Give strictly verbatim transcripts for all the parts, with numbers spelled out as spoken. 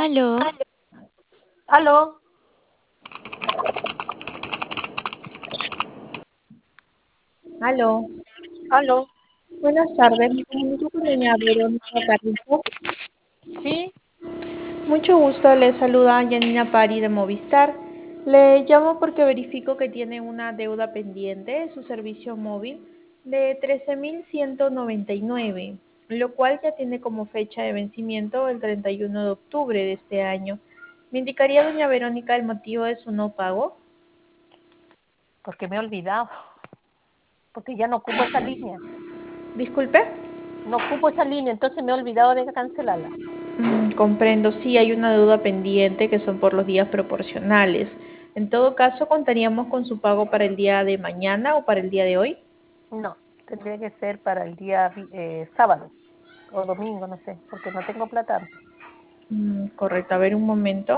Aló, Aló, Aló, aló. buenas tardes, me comunico con doña Verónica Carrizo. Sí, Mucho gusto, le saluda Janina Pari de Movistar. Le llamo porque verifico que tiene una deuda pendiente de su servicio móvil de trece mil ciento noventa y nueve, lo cual ya tiene como fecha de vencimiento el treinta y uno de octubre de este año. ¿Me indicaría, doña Verónica, el motivo de su no pago? porque me he olvidado, porque ya no ocupo esa línea. Disculpe. No ocupo esa línea, entonces me he olvidado de cancelarla. Mm, comprendo, sí, hay una deuda pendiente que son por los días proporcionales. En todo caso, ¿contaríamos con su pago para el día de mañana o para el día de hoy? No, tendría que ser para el día vi- eh, sábado o domingo, no sé, porque no tengo plata antes. Mm, correcto, a ver un momento.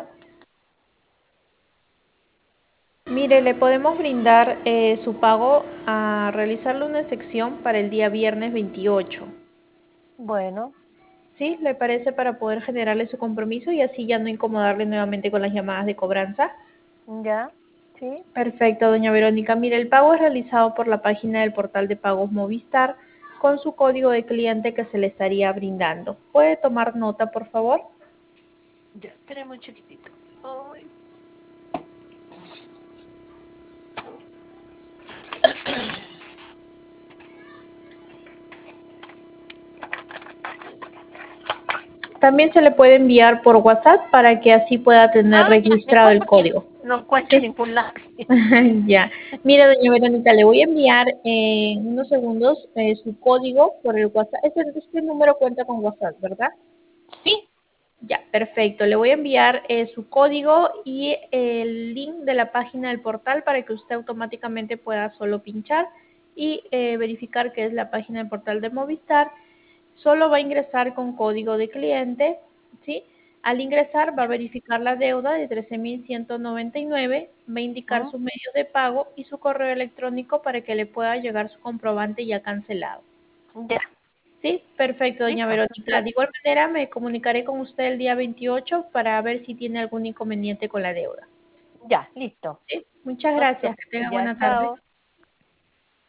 Mire, le podemos brindar eh, su pago a realizarle una sección para el día viernes veintiocho. Bueno, ¿Sí? ¿Le parece para poder generarle su compromiso y así ya no incomodarle nuevamente con las llamadas de cobranza? ya, sí, Perfecto, doña Verónica. Mire, el pago es realizado por la página del portal de pagos Movistar con su código de cliente que se le estaría brindando. ¿Puede tomar nota, por favor? ya, espérame un chiquitito. Ay. También se le puede enviar por WhatsApp para que así pueda tener Ah, ya, registrado mejor el porque código. no encuentro Sí. ningún lápiz. Ya. Mire, doña Verónica, le voy a enviar eh, en unos segundos eh, su código por el WhatsApp. Este, este número cuenta con WhatsApp, ¿verdad? Sí, Ya, perfecto. Le voy a enviar eh, su código y el link de la página del portal para que usted automáticamente pueda solo pinchar y eh, verificar que es la página del portal de Movistar. Solo va a ingresar con código de cliente, ¿sí? Al ingresar va a verificar la deuda de trece mil ciento noventa y nueve, va a indicar ¿mm? sus medios de pago y su correo electrónico para que le pueda llegar su comprobante ya cancelado. Ya, Sí, perfecto, doña listo. Verónica. De igual manera, me comunicaré con usted el día veintiocho para ver si tiene algún inconveniente con la deuda. Ya, listo. Sí, muchas No se gracias. Que preocupe. tenga Ya, buena tarde. chao.